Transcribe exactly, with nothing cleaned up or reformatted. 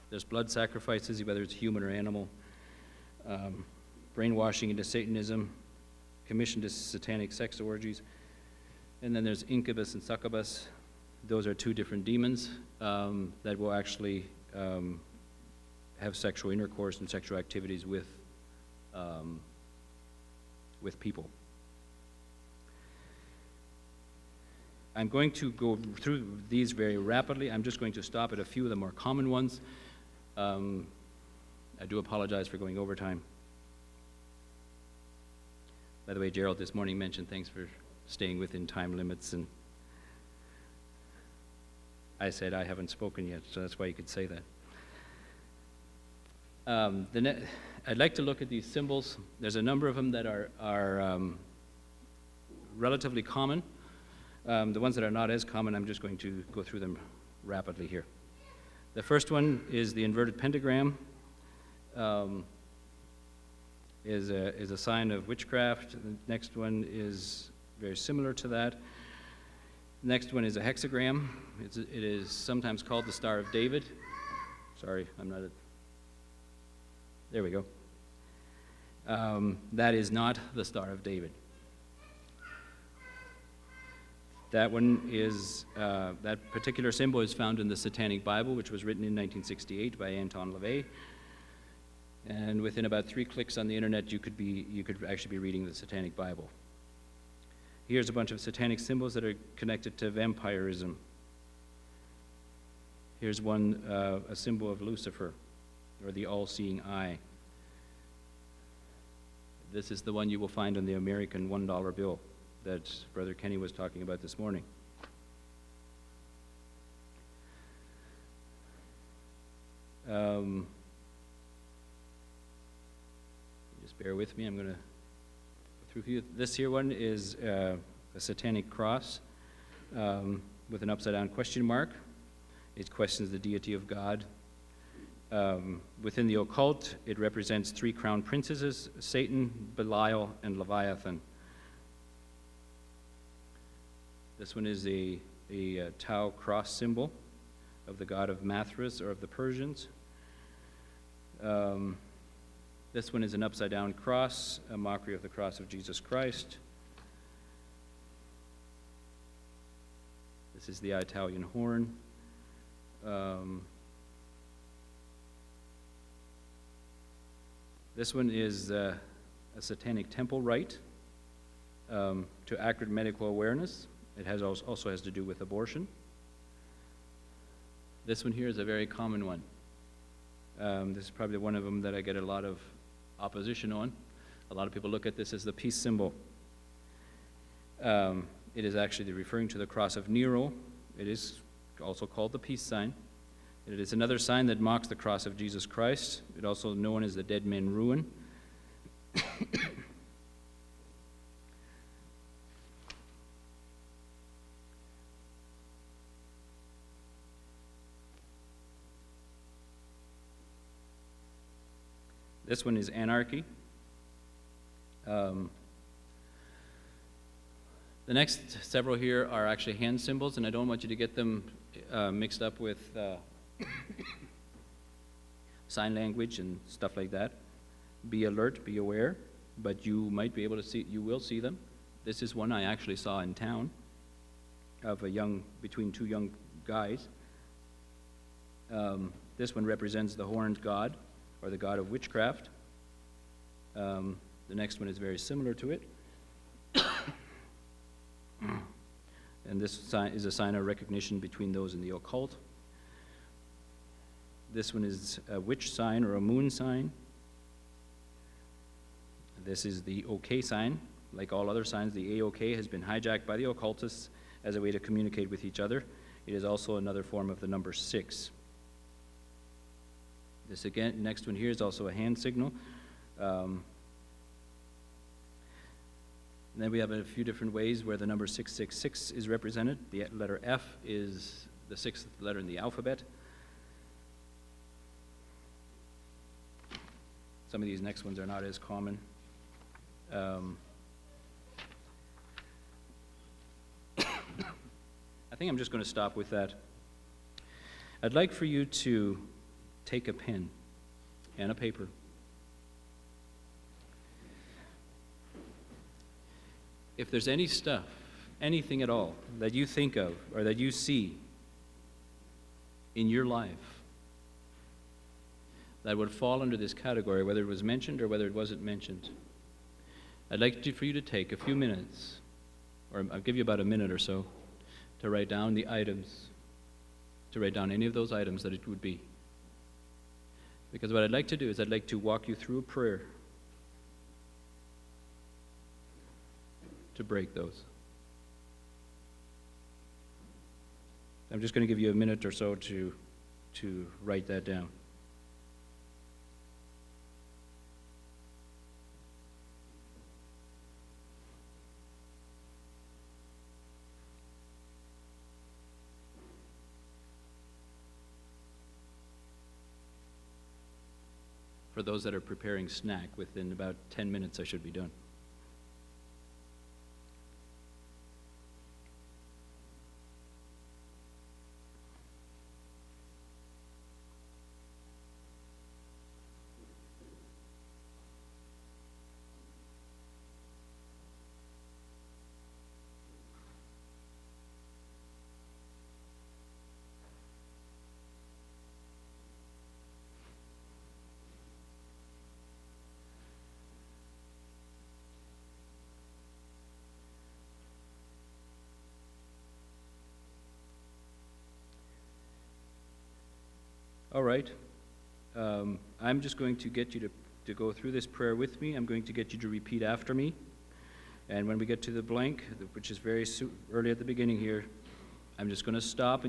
There's blood sacrifices, whether it's human or animal. Um, brainwashing into Satanism, commission to satanic sex orgies. And then there's incubus and succubus. Those are two different demons um, that will actually um, have sexual intercourse and sexual activities with, um, with people. I'm going to go through these very rapidly. I'm just going to stop at a few of the more common ones. Um, I do apologize for going over time. By the way, Gerald this morning mentioned thanks for staying within time limits, and I said I haven't spoken yet, so that's why you could say that. Um, the ne I'd like to look at these symbols. There's a number of them that are, are um, relatively common. Um, the ones that are not as common, I'm just going to go through them rapidly here. The first one is the inverted pentagram. Um, is, a, is a sign of witchcraft. The next one is very similar to that. The next one is a hexagram. It's, it is sometimes called the Star of David. Sorry, I'm not a... There we go. Um, that is not the Star of David. That one is, uh, that particular symbol is found in the Satanic Bible, which was written in nineteen sixty-eight by Anton LaVey. And within about three clicks on the internet, you could be, you could actually be reading the Satanic Bible. Here's a bunch of satanic symbols that are connected to vampirism. Here's one, uh, a symbol of Lucifer, or the all-seeing eye. This is the one you will find on the American one dollar bill that Brother Kenny was talking about this morning. Um, just bear with me, I'm going to go through here. This here one is uh, a satanic cross um, with an upside down question mark. It questions the deity of God. Um, within the occult, it represents three crown princesses, Satan, Belial, and Leviathan. This one is a, a, a Tau cross symbol of the god of Mathras, or of the Persians. Um, this one is an upside-down cross, a mockery of the cross of Jesus Christ. This is the Italian horn. Um, this one is uh, a satanic temple rite um, to accurate medical awareness. It has also, also has to do with abortion. This one here is a very common one. Um, this is probably one of them that I get a lot of opposition on. A lot of people look at this as the peace symbol. Um, it is actually referring to the cross of Nero. It is also called the peace sign. It is another sign that mocks the cross of Jesus Christ. It also known as the dead man ruin. This one is anarchy. Um, the next several here are actually hand symbols, and I don't want you to get them uh, mixed up with uh, sign language and stuff like that. Be alert, be aware, but you might be able to see, you will see them. This is one I actually saw in town of a young, between two young guys. Um, this one represents the horned god, or the god of witchcraft. Um, the next one is very similar to it. And this sign is a sign of recognition between those in the occult. This one is a witch sign or a moon sign. This is the OK sign. Like all other signs, the A O K has been hijacked by the occultists as a way to communicate with each other. It is also another form of the number six. This again, next one here is also a hand signal. Um, and then we have a few different ways where the number six six six is represented. The letter F is the sixth letter in the alphabet. Some of these next ones are not as common. Um, I think I'm just going to stop with that. I'd like for you to take a pen and a paper. If there's any stuff, anything at all, that you think of or that you see in your life that would fall under this category, whether it was mentioned or whether it wasn't mentioned, I'd like to, for you to take a few minutes, or I'll give you about a minute or so, to write down the items, to write down any of those items that it would be. Because what I'd like to do is I'd like to walk you through a prayer to break those. I'm just going to give you a minute or so to, to write that down. For those that are preparing snack, within about ten minutes I should be done. All right. Um, I'm just going to get you to, to go through this prayer with me. I'm going to get you to repeat after me. And when we get to the blank, which is very early at the beginning here, I'm just going to stop. And